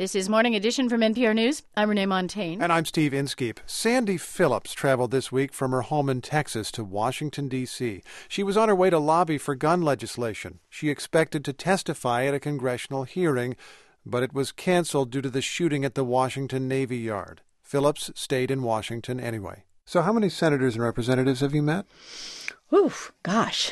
This is Morning Edition from NPR News. I'm Renee Montagne. And I'm Steve Inskeep. Sandy Phillips traveled this week from her home in Texas to Washington, D.C. She was on her way to lobby for gun legislation. She expected to testify at a congressional hearing, but it was canceled due to the shooting at the Washington Navy Yard. Phillips stayed in Washington anyway. So how many senators and representatives have you met? Oof, gosh.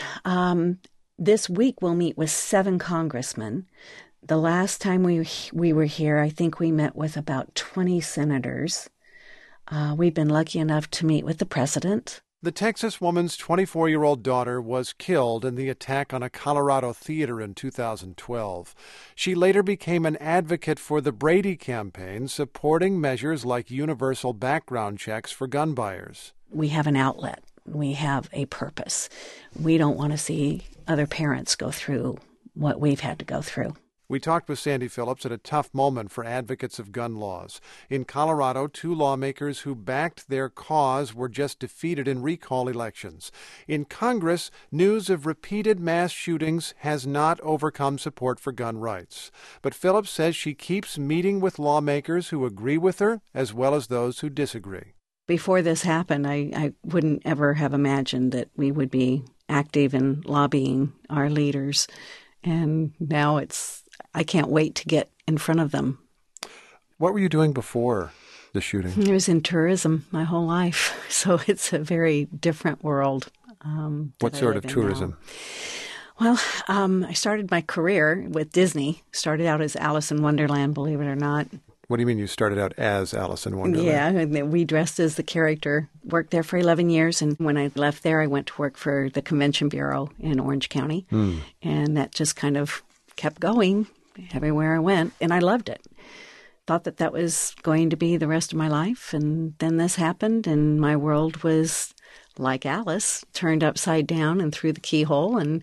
This week we'll meet with 7 congressmen. The last time we were here, I think we met with about 20 senators. We've been lucky enough to meet with the president. The Texas woman's 24-year-old daughter was killed in the attack on a Colorado theater in 2012. She later became an advocate for the Brady campaign, supporting measures like universal background checks for gun buyers. We have an outlet. We have a purpose. We don't want to see other parents go through what we've had to go through. We talked with Sandy Phillips at a tough moment for advocates of gun laws. In Colorado, 2 lawmakers who backed their cause were just defeated in recall elections. In Congress, news of repeated mass shootings has not overcome support for gun rights. But Phillips says she keeps meeting with lawmakers who agree with her as well as those who disagree. Before this happened, I wouldn't ever have imagined that we would be active in lobbying our leaders. And now I can't wait to get in front of them. What were you doing before the shooting? I was in tourism my whole life, so it's a very different world. What sort of tourism? Well, I started my career with Disney. Started out as Alice in Wonderland, believe it or not. What do you mean you started out as Alice in Wonderland? Yeah, and we dressed as the character. Worked there for 11 years, and when I left there, I went to work for the Convention Bureau in Orange County. And that just kind of kept going everywhere I went, and I loved it. Thought that was going to be the rest of my life, and then this happened, and my world was, like Alice, turned upside down and through the keyhole, and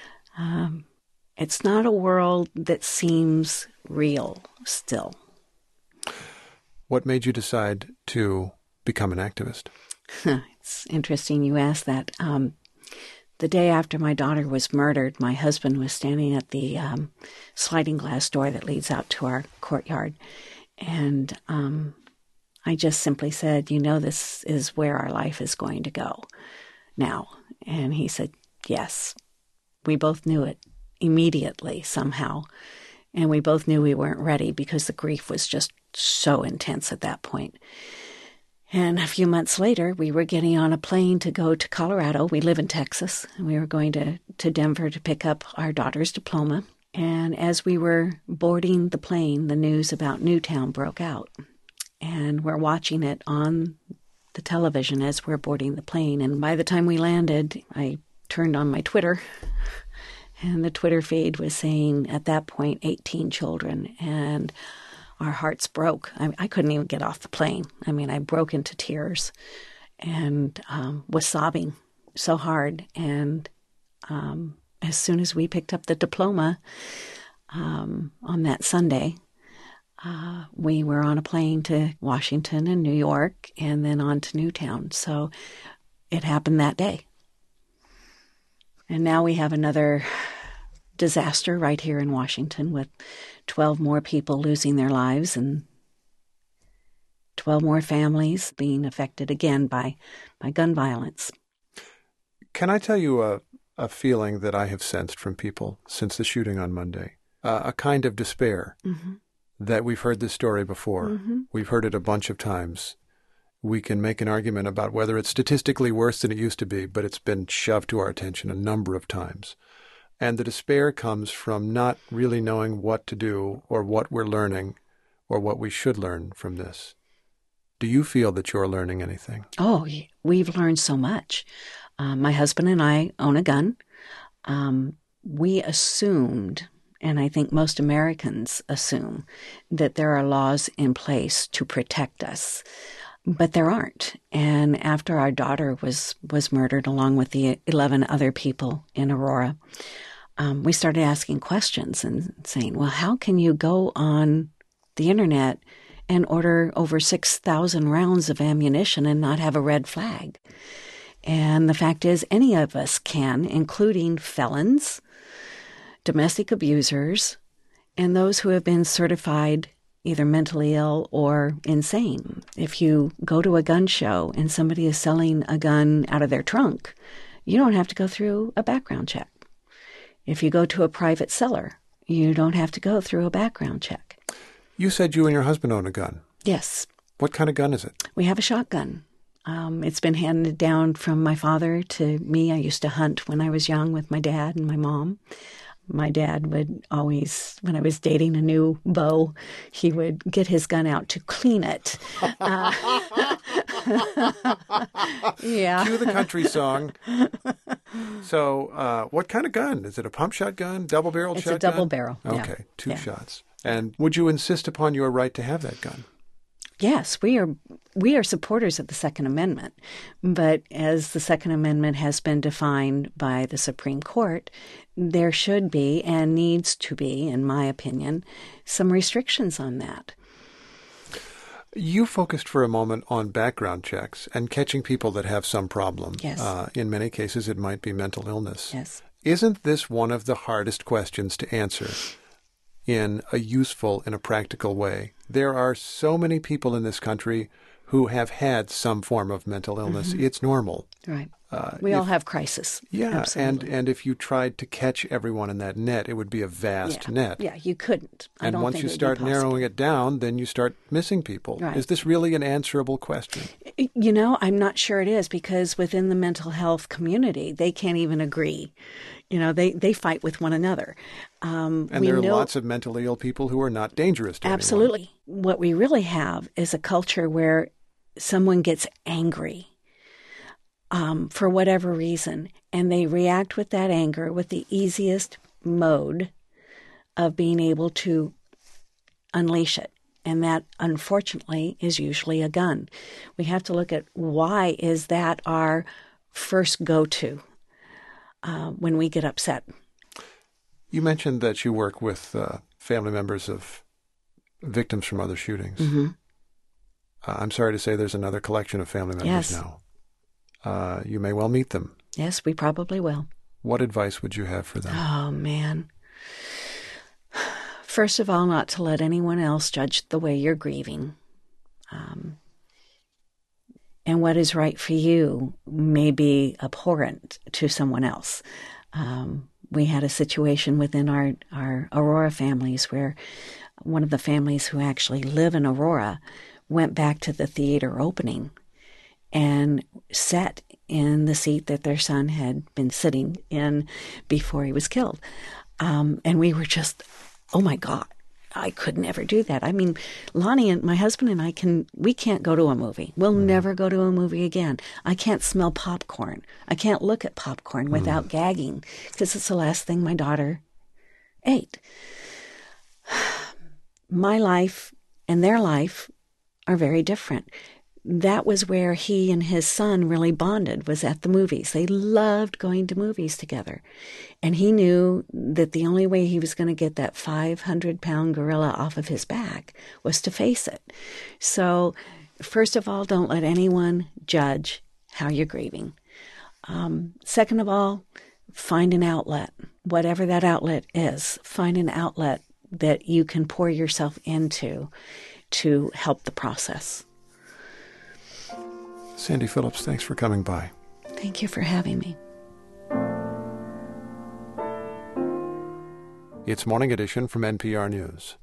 it's not a world that seems real still. What made you decide to become an activist? It's interesting you ask that. The day after my daughter was murdered, my husband was standing at the sliding glass door that leads out to our courtyard. And I just simply said, this is where our life is going to go now. And he said, yes. We both knew it immediately somehow. And we both knew we weren't ready because the grief was just so intense at that point. And a few months later, we were getting on a plane to go to Colorado. We live in Texas, and we were going to Denver to pick up our daughter's diploma. And as we were boarding the plane, the news about Newtown broke out. And we're watching it on the television as we're boarding the plane. And by the time we landed, I turned on my Twitter, and the Twitter feed was saying, at that point, 18 children. And our hearts broke. I couldn't even get off the plane. I broke into tears and was sobbing so hard. And as soon as we picked up the diploma on that Sunday, we were on a plane to Washington and New York and then on to Newtown. So it happened that day. And now we have another disaster right here in Washington with 12 more people losing their lives and 12 more families being affected again by gun violence. Can I tell you a feeling that I have sensed from people since the shooting on Monday? A kind of despair that we've heard this story before. We've heard it a bunch of times. We can make an argument about whether it's statistically worse than it used to be, but it's been shoved to our attention a number of times. And the despair comes from not really knowing what to do or what we're learning or what we should learn from this. Do you feel that you're learning anything? Oh, we've learned so much. My husband and I own a gun. We assumed, and I think most Americans assume, that there are laws in place to protect us. But there aren't. And after our daughter was murdered along with the 11 other people in Aurora, we started asking questions and saying, well, how can you go on the internet and order over 6,000 rounds of ammunition and not have a red flag? And the fact is, any of us can, including felons, domestic abusers, and those who have been certified either mentally ill or insane. If you go to a gun show and somebody is selling a gun out of their trunk, you don't have to go through a background check. If you go to a private seller, you don't have to go through a background check. You said you and your husband own a gun. Yes. What kind of gun is it? We have a shotgun. It's been handed down from my father to me. I used to hunt when I was young with my dad and my mom. My dad would always, when I was dating a new beau, he would get his gun out to clean it. Yeah. Cue the country song. So what kind of gun? Is it a pump shotgun, double-barreled shotgun? It's a double barrel. Okay, yeah. 2 shots. And would you insist upon your right to have that gun? Yes, we are supporters of the Second Amendment, but as the Second Amendment has been defined by the Supreme Court, there should be and needs to be, in my opinion, some restrictions on that. You focused for a moment on background checks and catching people that have some problem. Yes. In many cases, it might be mental illness. Yes. Isn't this one of the hardest questions to answer in a useful, in a practical way? There are so many people in this country who have had some form of mental illness. Mm-hmm. It's normal. Right. We all have crisis. Yeah, absolutely. and if you tried to catch everyone in that net, it would be a vast net. Yeah, you couldn't. And once you start narrowing it down, then you start missing people. Right. Is this really an answerable question? You know, I'm not sure it is, because within the mental health community, they can't even agree. You know, they fight with one another. And there are lots of mentally ill people who are not dangerous to Absolutely. Anyone. What we really have is a culture where someone gets angry for whatever reason, and they react with that anger with the easiest mode of being able to unleash it. And that, unfortunately, is usually a gun. We have to look at why is that our first go-to when we get upset. You mentioned that you work with family members of victims from other shootings. Mm-hmm. I'm sorry to say there's another collection of family members now. You may well meet them. Yes, we probably will. What advice would you have for them? Oh, man. First of all, not to let anyone else judge the way you're grieving. And what is right for you may be abhorrent to someone else. We had a situation within our Aurora families where one of the families who actually live in Aurora went back to the theater opening and sat in the seat that their son had been sitting in before he was killed. And we were just, oh my God, I could never do that. I mean, Lonnie and my husband and I we can't go to a movie. We'll never go to a movie again. I can't smell popcorn. I can't look at popcorn without gagging, because it's the last thing my daughter ate. My life and their life are very different. That was where he and his son really bonded, was at the movies. They loved going to movies together. And he knew that the only way he was going to get that 500-pound gorilla off of his back was to face it. So, first of all, don't let anyone judge how you're grieving. Second of all, find an outlet. Whatever that outlet is, find an outlet that you can pour yourself into to help the process. Sandy Phillips, thanks for coming by. Thank you for having me. It's Morning Edition from NPR News.